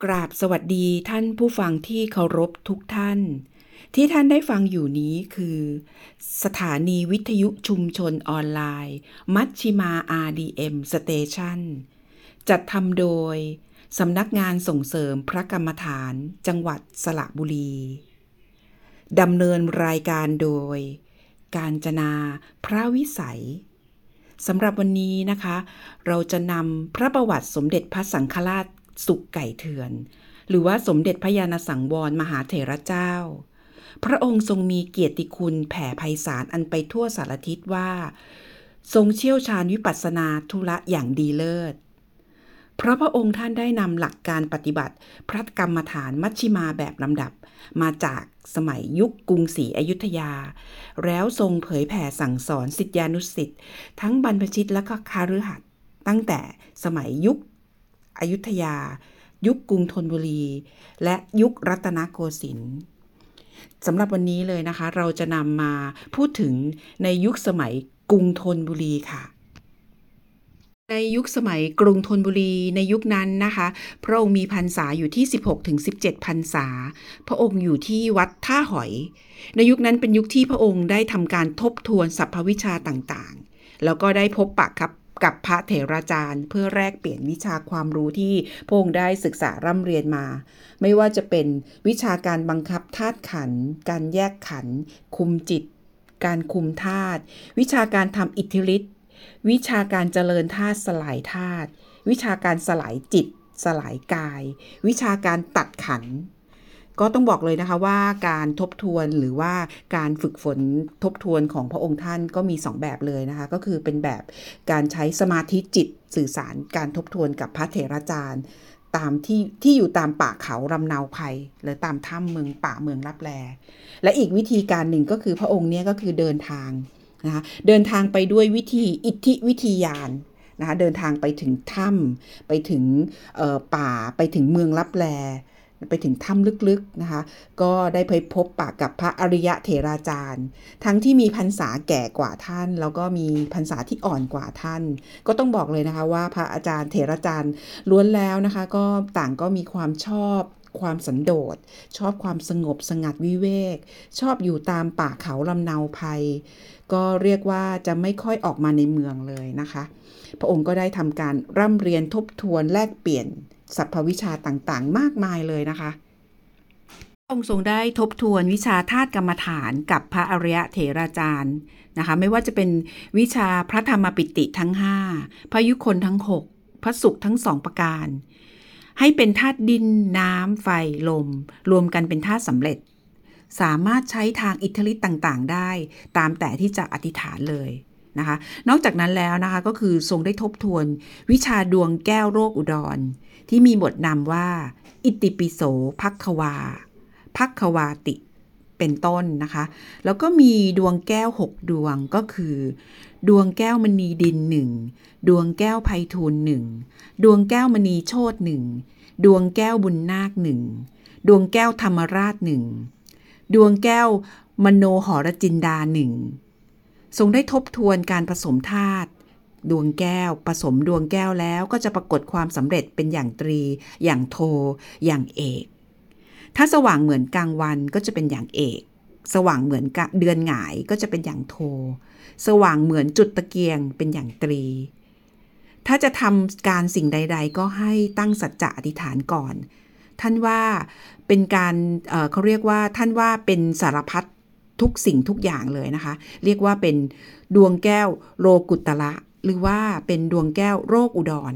กราบสวัสดีท่านผู้ฟังที่เคารพทุกท่านที่ท่านได้ฟังอยู่นี้คือสถานีวิทยุชุมชนออนไลน์มัชชิมา RDM Station จัดทำโดยสำนักงานส่งเสริมพระกรรมฐานจังหวัดสระบุรีดำเนินรายการโดยกาญจนาพระวิสัยสำหรับวันนี้นะคะเราจะนำพระประวัติสมเด็จพระสังฆราชสุขไก่เถื่อนหรือว่าสมเด็จพระญาณสังวรมหาเถระเจ้าพระองค์ทรงมีเกียรติคุณแผ่ไพศาลอันไปทั่วสารทิศว่าทรงเชี่ยวชาญวิปัสสนาธุระอย่างดีเลิศเพราะพระองค์ท่านได้นำหลักการปฏิบัติพระกรรมฐานมัชฌิมาแบบลำดับมาจากสมัยยุคกรุงศรีอยุธยาแล้วทรงเผยแผ่สั่งสอนศิษยานุศิษย์ทั้งบรรพชิตและก็คฤหัสถ์ตั้งแต่สมัยยุคอยุธยายุคกรุงธนบุรีและยุครัตนโกสินทร์สำหรับวันนี้เลยนะคะเราจะนำมาพูดถึงในยุคสมัยกรุงธนบุรีค่ะในยุคสมัยกรุงธนบุรีในยุคนั้นนะคะพระองค์มีพรรษาอยู่ที่16-17พรรษาพระองค์อยู่ที่วัดท่าหอยในยุคนั้นเป็นยุคที่พระองค์ได้ทำการทบทวนสรรพวิชาต่างๆแล้วก็ได้พบปะกับพระเถราจารย์เพื่อแลกเปลี่ยนวิชาความรู้ที่พระองค์ได้ศึกษาร่ำเรียนมาไม่ว่าจะเป็นวิชาการบังคับธาตุขันธ์การแยกขันธ์คุมจิตการคุมธาตุวิชาการทำอิทธิฤทธิ์วิชาการเจริญธาตุสลายธาตุวิชาการสลายจิตสลายกายวิชาการตัดขันธ์ก็ต้องบอกเลยนะคะว่าการทบทวนหรือว่าการฝึกฝนทบทวนของพระองค์ท่านก็มี2แบบเลยนะคะก็คือเป็นแบบการใช้สมาธิจิตสื่อสารการทบทวนกับพระเถราจารย์ตามที่อยู่ตามป่าเขาลำเนาไพรหรือตามถ้ำเมืองป่าเมืองลับแลและอีกวิธีการหนึ่งก็คือพระองค์เนี่ยก็คือเดินทางนะคะเดินทางไปด้วยวิธีอิทธิวิธีญาณนะคะเดินทางไปถึงถ้ำไปถึงป่าไปถึงเมืองลับแลไปถึงถ้ำลึกๆนะคะก็ได้ไปพบปะกับพระอริยะเถราจารย์ทั้งที่มีพรรษาแก่กว่าท่านแล้วก็มีพรรษาที่อ่อนกว่าท่านก็ต้องบอกเลยนะคะว่าพระอาจารย์เถราจารย์ล้วนแล้วนะคะก็ต่างก็มีความชอบความสันโดษชอบความสงบสงัดวิเวกชอบอยู่ตามป่าเขาลำเนาไพรก็เรียกว่าจะไม่ค่อยออกมาในเมืองเลยนะคะพระองค์ก็ได้ทำการร่ำเรียนทบทวนแลกเปลี่ยนสรรพวิชาต่างๆมากมายเลยนะคะพระองค์ทรงได้ทบทวนวิชาธาตุกรรมฐานกับพระอริยเถราจารย์นะคะไม่ว่าจะเป็นวิชาพระธรรมปิติทั้ง5พระยุคลทั้ง6พระสุขทั้ง2ประการให้เป็นธาตุดินน้ำไฟลมรวมกันเป็นธาตุสำเร็จสามารถใช้ทางอิทธิฤทธิ์ต่างๆได้ตามแต่ที่จะอธิษฐานเลยนะคะนอกจากนั้นแล้วนะคะก็คือทรงได้ทบทวนวิชาดวงแก้วโรคอุดรที่มีบทนำว่าอิติปิโสภัคควาภัคควาติเป็นต้นนะคะแล้วก็มีดวงแก้ว6ดวงก็คือดวงแก้วมณีดิน1ดวงแก้วไพฑูรย์1ดวงแก้วมณีโชติ1ดวงแก้วบุญนาค1ดวงแก้วธรรมราช1ดวงแก้วมโนหรจินดา1ทรงได้ทบทวนการผสมธาตุดวงแก้วผสมดวงแก้วแล้วก็จะปรากฏความสำเร็จเป็นอย่างตรีอย่างโทอย่างเอกถ้าสว่างเหมือนกลางวันก็จะเป็นอย่างเอกสว่างเหมือนเดือนหงายก็จะเป็นอย่างโทสว่างเหมือนจุดตะเกียงเป็นอย่างตรีถ้าจะทำการสิ่งใดๆก็ให้ตั้งสัจจะอธิษฐานก่อนท่านว่าเป็นการเขาเรียกว่าท่านว่าเป็นสารพัดทุกสิ่งทุกอย่างเลยนะคะเรียกว่าเป็นดวงแก้วโลกุตระหรือว่าเป็นดวงแก้วโรคอุดร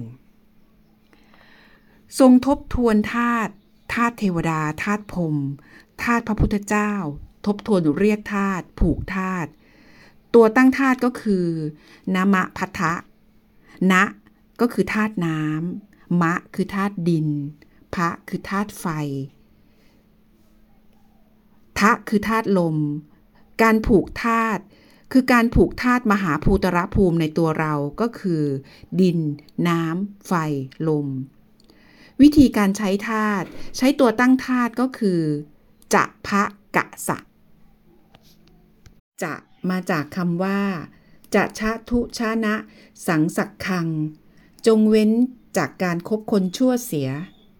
ทรงทบทวนธาตุเทวดาธาตุพรหมธาตุพระพุทธเจ้าทบทวนเรียกธาตุผูกธาตุตัวตั้งธาตุก็คือนะมะพัทธะนะก็คือธาตุน้ำมะคือธาตุดินพะคือธาตุไฟทะคือธาตุลมการผูกธาตุคือการผูกธาตุมหาภูตรภูมิในตัวเราก็คือดินน้ำไฟลมวิธีการใช้ธาตุใช้ตัวตั้งธาตุก็คือจะพะกะสะจะมาจากคำว่าจะชะทุชะนะสังสักคังจงเว้นจากการคบคนชั่วเสีย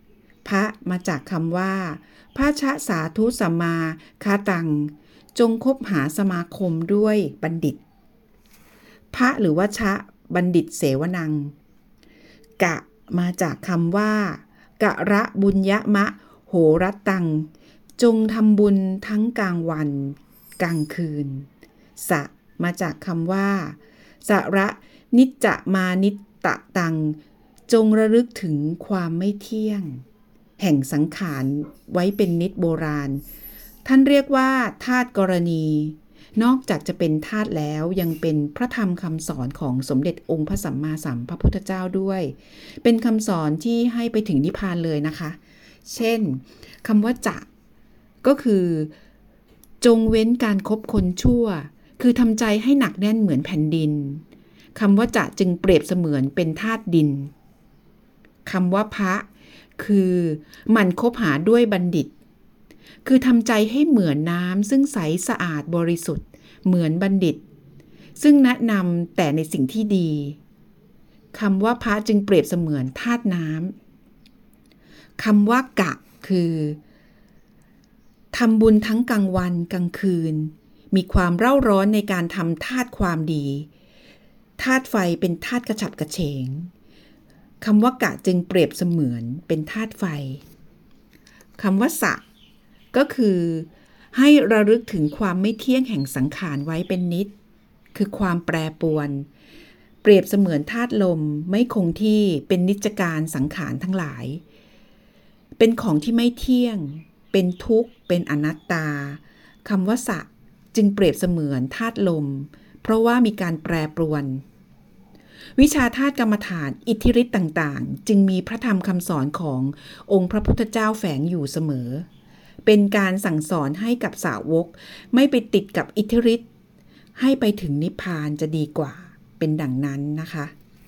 พระมาจากคำว่าพระชะสาธุสัมมาคาตังจงคบหาสมาคมด้วยบัณฑิตพระหรือว่าชะบัณฑิตเสวนังกะมาจากคำว่ากะระบุญยมะโหรัตตังจงทำบุญทั้งกลางวันกลางคืนสะมาจากคำว่าสระนิจจะมานิตตะตังจงระลึกถึงความไม่เที่ยงแห่งสังขารไว้เป็นนิจโบราณท่านเรียกว่าธาตุกรณีนอกจากจะเป็นธาตุแล้วยังเป็นพระธรรมคำสอนของสมเด็จองค์พระสัมมาสัมพุทธเจ้าด้วยเป็นคำสอนที่ให้ไปถึงนิพพานเลยนะคะเช่นคำว่าจะก็คือจงเว้นการคบคนชั่วคือทำใจให้หนักแน่นเหมือนแผ่นดินคำว่าจะจึงเปรียบเสมือนเป็นธาตุดินคำว่าพระคือหมั่นคบหาด้วยบัณฑิตคือทำใจให้เหมือนน้ำซึ่งใสสะอาดบริสุทธิ์เหมือนบัณฑิตซึ่งแนะนำแต่ในสิ่งที่ดีคำว่าพระจึงเปรียบเสมือนธาตุน้ำคำว่ากะคือทำบุญทั้งกลางวันกลางคืนมีความเร่าร้อนในการทำธาตุความดีธาตุไฟเป็นธาตุกระฉับกระเฉงคำว่ากะจึงเปรียบเสมือนเป็นธาตุไฟคำว่าสะก็คือให้ระลึกถึงความไม่เที่ยงแห่งสังขารไว้เป็นนิจคือความแปรปรวนเปรียบเสมือนธาตุลมไม่คงที่เป็นนิจการสังขารทั้งหลายเป็นของที่ไม่เที่ยงเป็นทุกข์เป็นอนัตตาคำว่าสะจึงเปรียบเสมือนธาตุลมเพราะว่ามีการแปรปรวนวิชาธาตุกรรมฐานอิทธิฤทธิ์ต่างๆจึงมีพระธรรมคำสอนขององค์พระพุทธเจ้าแฝงอยู่เสมอเป็นการสั่งสอนให้กับสาวกไม่ไปติดกับอิทธิฤทธิ์ให้ไปถึงนิพพานจะดีกว่าเป็นดังนั้นนะคะ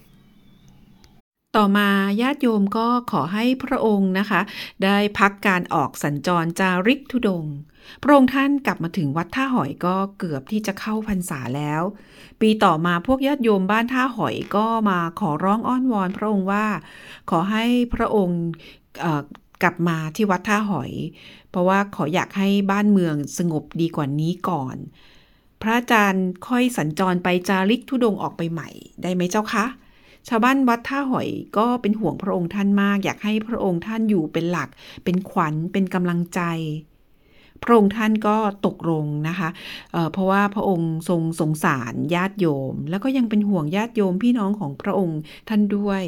ต่อมาญาติโยมก็ขอให้พระองค์นะคะได้พักการออกสัญจรจาริกธุดงค์พระองค์ท่านกลับมาถึงวัดท่าหอยก็เกือบที่จะเข้าพรรษาแล้วปีต่อมาพวกญาติโยมบ้านท่าหอยก็มาขอร้องอ้อนวอนพระองค์ว่าขอให้พระองค์กลับมาที่วัดท่าหอยเพราะว่าขออยากให้บ้านเมืองสงบดีกว่านี้ก่อนพระอาจารย์ค่อยสัญจรไปจาริกธุดงค์ออกไปใหม่ได้ไหมเจ้าคะชาวบ้านวัดท่าหอยก็เป็นห่วงพระองค์ท่านมากอยากให้พระองค์ท่านอยู่เป็นหลักเป็นขวัญเป็นกำลังใจพระองค์ท่านก็ตกลงนะคะเพราะว่าพระองค์ทรงสงสารญาติโยมแล้วก็ยังเป็นห่วงญาติโยมพี่น้องของพระองค์ท่านด้วย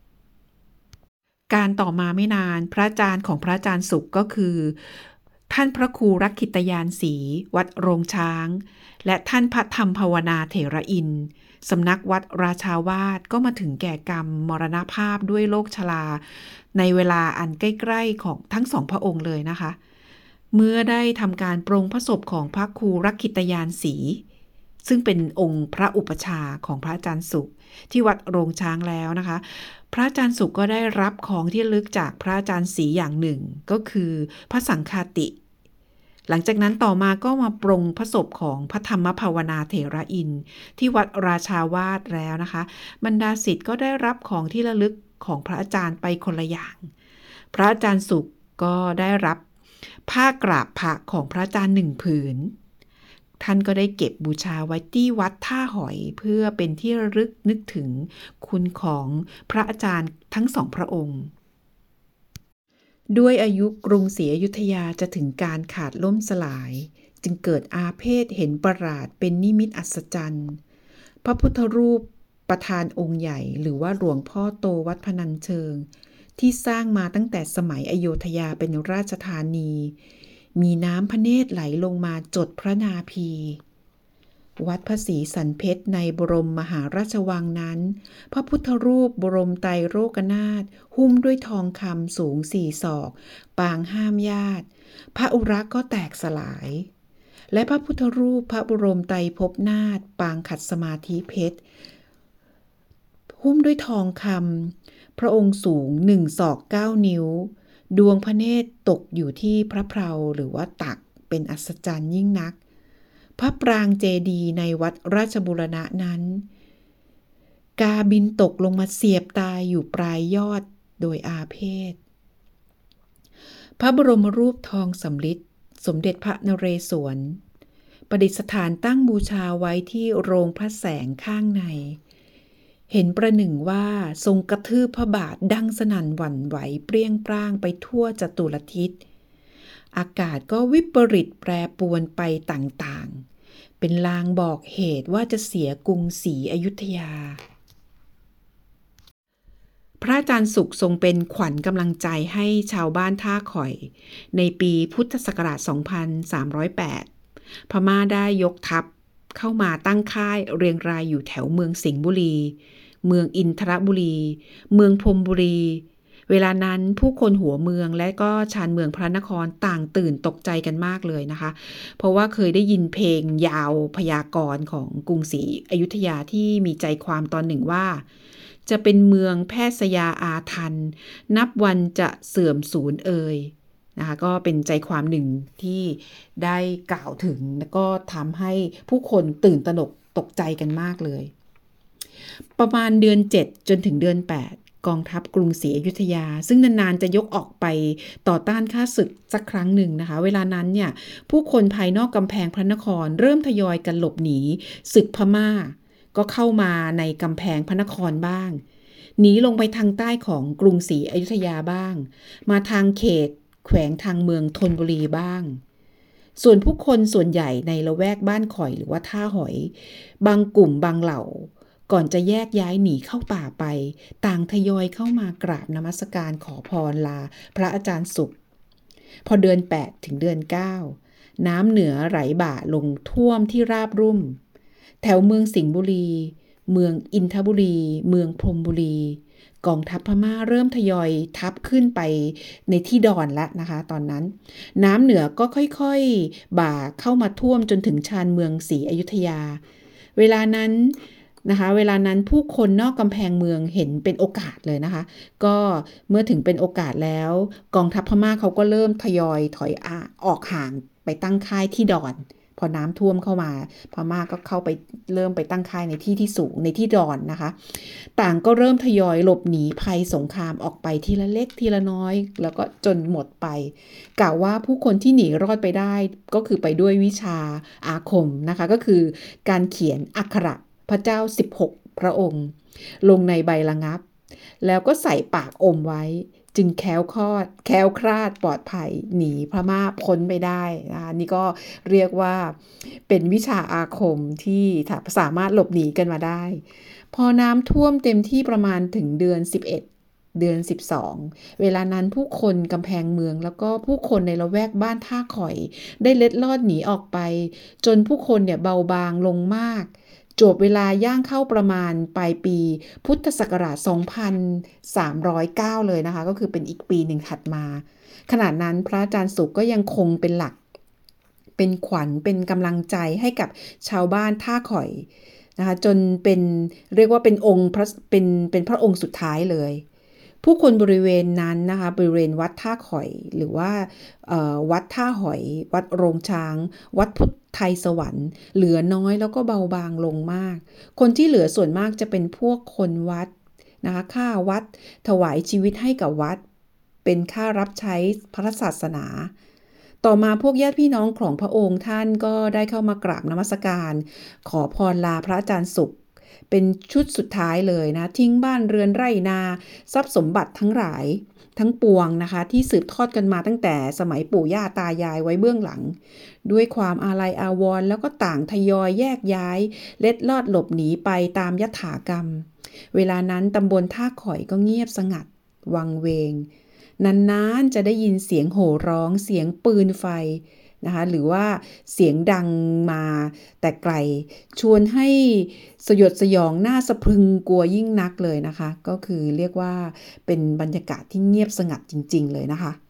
การต่อมาไม่นานพระอาจารย์ของพระอาจารย์สุขก็คือท่านพระครูรักขิตยานศรีวัดโรงช้างและท่านพระธรรมภาวนาเถระอินทร์สำนักวัดราชาวาสก็มาถึงแก่กรรมมรณภาพด้วยโรคชราในเวลาอันใกล้ๆของทั้งสองพระองค์เลยนะคะเมื่อได้ทำการปรงพระศพของพระครูรักขิตยานศรีซึ่งเป็นองค์พระอุปชาของพระอาจารย์สุขที่วัดโรงช้างแล้วนะคะพระอาจารย์สุขก็ได้รับของที่ระลึกจากพระอาจารย์ศรีอย่างหนึ่งก็คือพระสังฆาติหลังจากนั้นต่อมาก็มาปรงพระศพของพระธรรมภาวนาเถระอินทร์ที่วัดราชาวาสแล้วนะคะบรรดาศิษย์ก็ได้รับของที่ระลึกของพระอาจารย์ไปคนละอย่างพระอาจารย์สุขก็ได้รับผ้ากราบพระของพระอาจารย์1 ผืนท่านก็ได้เก็บบูชาไว้ที่วัดท่าหอยเพื่อเป็นที่ระลึกนึกถึงคุณของพระอาจารย์ทั้ง2 พระองค์ด้วยอายุกรุงศรีอยุธยาจะถึงการขาดล่มสลายจึงเกิดอาเพศเห็นประหลาดเป็นนิมิตอัศจรรย์พระพุทธรูปประธานองค์ใหญ่หรือว่าหลวงพ่อโตวัดพนัญเชิงที่สร้างมาตั้งแต่สมัยอโยธยาเป็นราชธานีมีน้ำพระเนตรไหลลงมาจดพระนาภีวัดพระศรีสันเพชรในบรมมหาราชวังนั้นพระพุทธรูปบรมไตรโลกนาถหุ้มด้วยทองคำสูง4 ศอกปางห้ามญาติพระอุระก็แตกสลายและพระพุทธรูปพระบรมไตรภพนาถปางขัดสมาธิเพชรหุ้มด้วยทองคำพระองค์สูง1 ศอก 9 นิ้วดวงพระเนตรตกอยู่ที่พระเพลาหรือว่าตักเป็นอัศจรรย์ยิ่งนักพระปรางเจดีย์ในวัดราชบูรณะนั้นกาบินตกลงมาเสียบตายอยู่ปลายยอดโดยอาเพศพระบรมรูปทองสำริดสมเด็จพระนเรศวรประดิษฐานตั้งบูชาไว้ที่โรงพระแสงข้างในเห็นประหนึ่งว่าทรงกระทืบพระบาทดังสนั่นหวั่นไหวเปรี้ยงปร้างไปทั่วจตุรทิศอากาศก็วิปริตแปรปรวนไปต่างๆเป็นลางบอกเหตุว่าจะเสียกรุงศรีอยุธยาพระอาจารย์สุขทรงเป็นขวัญกำลังใจให้ชาวบ้านท่าข่อยในปีพุทธศักราช 2308 พม่าได้ยกทัพเข้ามาตั้งค่ายเรียงรายอยู่แถวเมืองสิงห์บุรี เมืองอินทรบุรี เมืองพรหมบุรี เวลานั้นผู้คนหัวเมืองและก็ชานเมืองพระนครต่างตื่นตกใจกันมากเลยนะคะ เพราะว่าเคยได้ยินเพลงยาวพยากรณ์ของกรุงศรีอยุธยาที่มีใจความตอนหนึ่งว่าจะเป็นเมืองแพทย์สยาอาทันนับวันจะเสื่อมสูญนะคะก็เป็นใจความหนึ่งที่ได้กล่าวถึงแล้วก็ทำให้ผู้คนตื่นตระหนกตกใจกันมากเลยประมาณเดือน7จนถึงเดือน8กองทัพกรุงศรีอยุธยาซึ่งนานๆจะยกออกไปต่อต้านข้าศึกสักครั้งหนึ่งนะคะเวลานั้นเนี่ยผู้คนภายนอกกำแพงพระนครเริ่มทยอยกันหลบหนีศึกพม่าก็เข้ามาในกำแพงพระนครบ้างหนีลงไปทางใต้ของกรุงศรีอยุธยาบ้างมาทางเขตแขวงทางเมืองธนบุรีบ้างส่วนผู้คนส่วนใหญ่ในละแวกบ้านข่อยหรือว่าท่าหอยบางกลุ่มบางเหล่าก่อนจะแยกย้ายหนีเข้าป่าไปต่างทยอยเข้ามากราบนมัสการขอพรลาพระอาจารย์สุขพอเดือน8ถึงเดือน9น้ำเหนือไหลบ่าลงท่วมที่ราบรุ่มแถวเมืองสิงห์บุรีเมืองอินทบุรีเมืองพรหมบุรีกองทัพพม่าเริ่มทยอยทัพขึ้นไปในที่ดอนแล้วนะคะตอนนั้นน้ำเหนือก็ค่อยๆบ่าเข้ามาท่วมจนถึงชานเมืองศรีอยุธยาเวลานั้นผู้คนนอกกำแพงเมืองเห็นเป็นโอกาสเลยนะคะก็เมื่อถึงเป็นโอกาสแล้วกองทัพพม่าเขาก็เริ่มทยอยถอยออกห่างไปตั้งค่ายที่ดอนพอน้ำท่วมเข้ามาพม่าก็เข้าไปเริ่มไปตั้งค่ายในที่ที่สูงในที่ดอนนะคะต่างก็เริ่มทยอยหลบหนีภัยสงครามออกไปทีละเล็กทีละน้อยแล้วก็จนหมดไปกล่าวว่าผู้คนที่หนีรอดไปได้ก็คือไปด้วยวิชาอาคมนะคะก็คือการเขียนอักขระพระเจ้า16พระองค์ลงในใบระงับแล้วก็ใส่ปากอมไว้จึงแคล้วคลาดปลอดภัยหนีพม่าพ้นไปได้นะคะนี่ก็เรียกว่าเป็นวิชาอาคมที่สามารถหลบหนีกันมาได้พอน้ำท่วมเต็มที่ประมาณถึงเดือน11เดือน12เวลานั้นผู้คนกำแพงเมืองแล้วก็ผู้คนในละแวกบ้านท่าข่อยได้เล็ดลอดหนีออกไปจนผู้คนเนี่ยเบาบางลงมากจบเวลาย่างเข้าประมาณปลายปีพุทธศักราช2309เลยนะคะก็คือเป็นอีกปีหนึ่งถัดมาขณะนั้นพระอาจารย์สุขก็ยังคงเป็นหลักเป็นขวัญเป็นกำลังใจให้กับชาวบ้านท่าข่อยนะคะจนเป็นเรียกว่าเป็นองค์เป็นพระองค์สุดท้ายเลยผู้คนบริเวณนั้นนะคะบริเวณวัดท่าข่อยหรือว่าวัดท่าหอยวัดโรงช้างวัดพุทธไทยสวรรค์เหลือน้อยแล้วก็เบาบางลงมากคนที่เหลือส่วนมากจะเป็นพวกคนวัดนะคะค่าวัดถวายชีวิตให้กับวัดเป็นค่ารับใช้พระศาสนาต่อมาพวกญาติพี่น้องของพระองค์ท่านก็ได้เข้ามากราบนมัสการขอพรลาพระอาจารย์สุขเป็นชุดสุดท้ายเลยนะทิ้งบ้านเรือนไร่นาทรัพย์สมบัติทั้งหลายทั้งปวงนะคะที่สืบทอดกันมาตั้งแต่สมัยปู่ย่าตายายไว้เบื้องหลังด้วยความอาลัยอาวรณ์แล้วก็ต่างทยอยแยกย้ายเล็ดลอดหลบหนีไปตามยถากรรมเวลานั้นตำบลท่าข่อยก็เงียบสงัดวังเวงนานๆจะได้ยินเสียงโห่ร้องเสียงปืนไฟนะคะหรือว่าเสียงดังมาแต่ไกลชวนให้สยดสยองน่าสะพรึงกลัวยิ่งนักเลยนะคะก็คือเรียกว่าเป็นบรรยากาศที่เงียบสงัดจริงๆเลยนะคะ